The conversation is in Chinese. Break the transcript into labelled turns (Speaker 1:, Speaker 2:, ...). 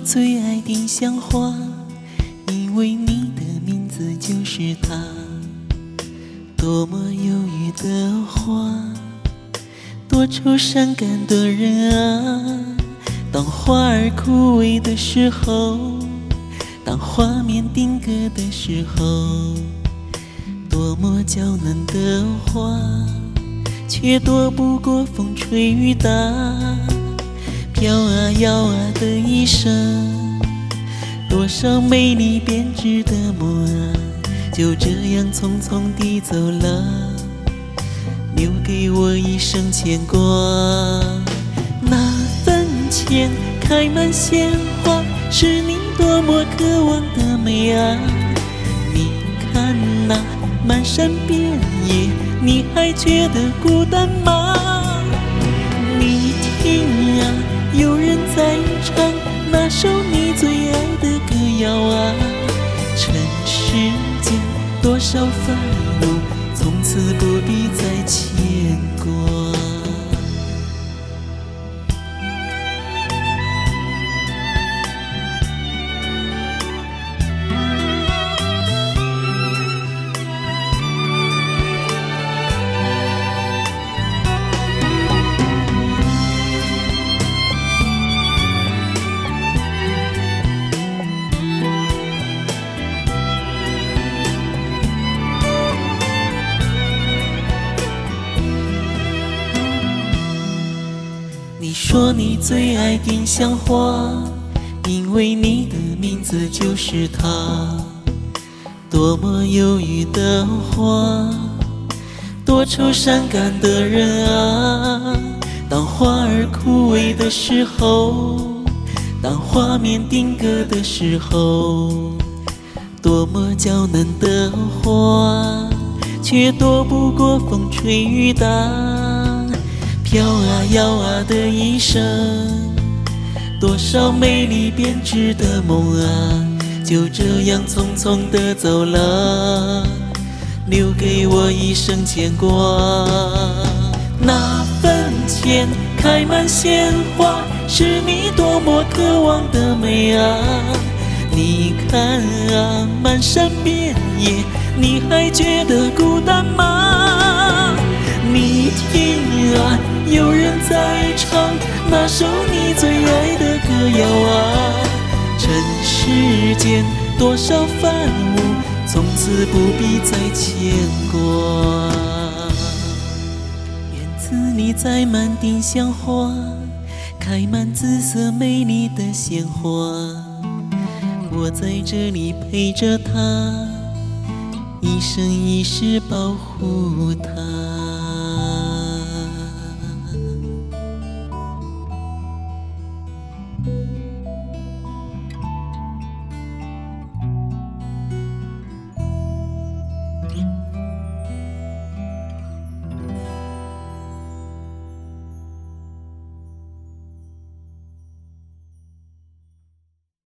Speaker 1: 最爱丁香花，因为你的名字就是它。多么忧郁的花，多愁善感的人啊！当花儿枯萎的时候，当画面定格的时候，多么娇嫩的花，却躲不过风吹雨打。飘啊摇啊的一生，多少美丽编织的梦啊，就这样匆匆地走了，留给我一生牵挂。那坟前开满鲜花，是你多么渴望的美啊！你看那漫山遍野，你还觉得孤单吗？你听啊，有人在唱那首你最爱的歌谣啊。尘世间多少烦恼，从此不必再牵挂。你说你最爱丁香花，因为你的名字就是它。多么忧郁的花，多愁善感的人啊！当花儿枯萎的时候，当画面定格的时候，多么娇嫩的花，却躲不过风吹雨打。飘啊摇啊的一生，多少美丽编织的梦啊，就这样匆匆地走了，留给我一生牵挂。那坟前开满鲜花，是你多么渴望的美啊！你看啊，漫山遍野，你还觉得孤单吗？你听啊，有人在唱那首你最爱的歌谣啊。尘世间多少烦恼，从此不必再牵挂。院子里栽满丁香花，开满紫色美丽的鲜花，我在这里陪着她，一生一世保护她。